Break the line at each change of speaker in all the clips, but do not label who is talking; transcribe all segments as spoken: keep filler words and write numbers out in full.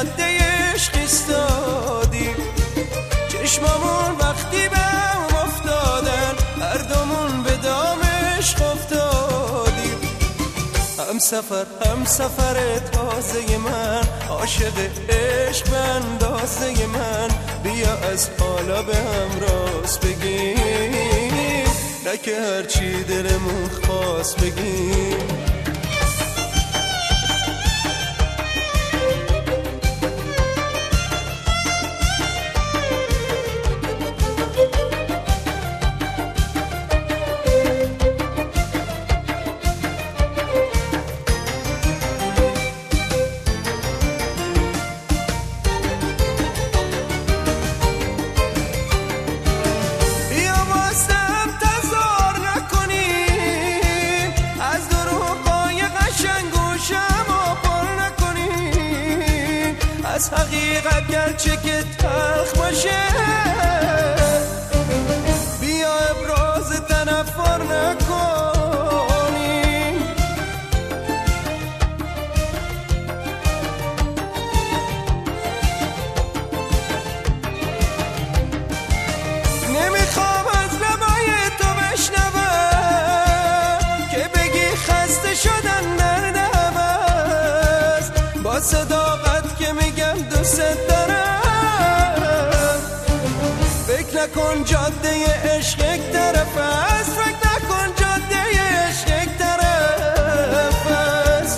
جاده عشق ایستادیم، چشمامون وقتی به هم افتادن هر دومون به دام عشق افتادیم. هم سفر هم سفر تازه من، عاشق عشق به اندازه من، بیا از حالا به هم راست بگیم، نه که هرچی دلمون خواست بگیم. از حقیقت گرچه که تلخ باشه، بیا ابراز تنفر نکنیم. نمیخوام از لبای تو بشنوم که بگی خسته شدن در نبست، با صداقت که میگم دوست دارم. فکر نکن جاده عشق یک طرف است، فکر نکن جاده عشق یک طرف است.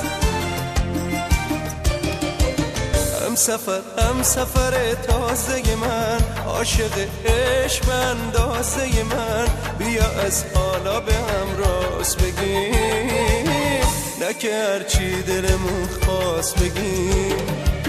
هم سفر هم سفر تازه من، عاشق عشق به اندازه من، بیا از حالا به هم راست بگیم، نه که هرچی دلمون خواست بگیم.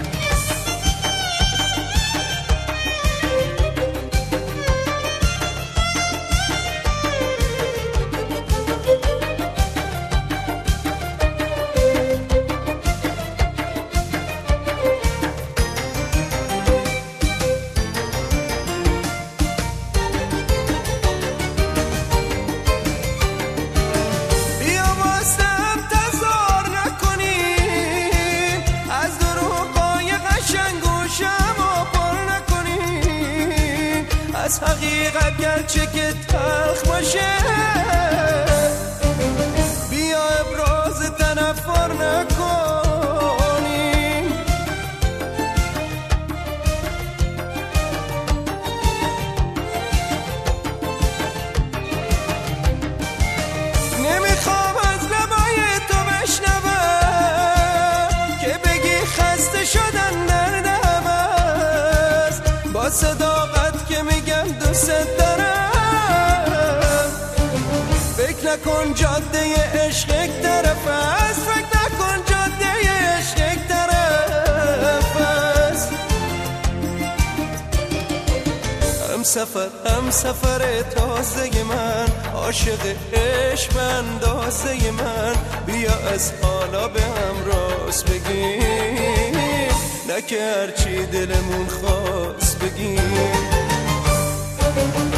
از حقیقت گرچه که تلخ باشه، بیا ابراز تنفر نکنیم. نمیخوام از لبای تو بشنوم که بگی خسته شدن در نبست، با صداقت که میگم دوست دارم. فکر نکن جاده عشق یک طرف است، فکر نکن جاده عشق یک طرف است. هم سفر هم سفر تازه من، عاشق عشق به اندازه من، بیا از حالا به هم راست بگیم، نه که هرچی دلمون خواست بگیم.